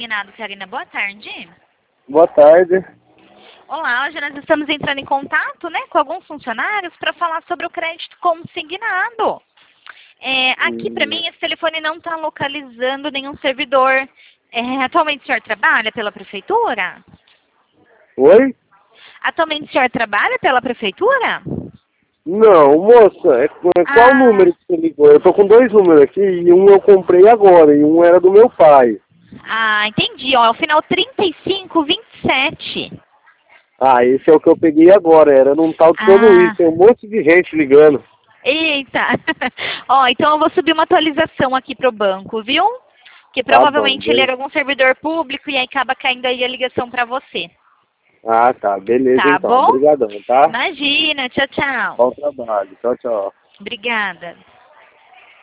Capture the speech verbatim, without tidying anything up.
Consignado, Karina. Boa tarde. Boa tarde. Olá, hoje nós estamos entrando em contato, né, com alguns funcionários para falar sobre o crédito consignado. É, aqui Hum. para mim esse telefone não está localizando nenhum servidor. É, atualmente o senhor trabalha pela prefeitura? Oi? Atualmente o senhor trabalha pela prefeitura? Não, moça, é, é qual Ah, número que você ligou? Eu tô com dois números aqui e um eu comprei agora e um era do meu pai. ah, entendi. Ó, é o final trinta e cinco vinte e sete. Ah, esse é o que eu peguei agora, era num tal de São Luís, Ah, tem um monte de gente ligando. eita. Ó, então eu vou subir uma atualização aqui pro banco, viu? Que Tá bom, provavelmente ele beleza. era algum servidor público e aí acaba caindo aí a ligação para você. Ah, tá, beleza Tá então, bom? obrigadão, tá? Imagina. Tchau, tchau. Bom trabalho, tchau, tchau. Obrigada.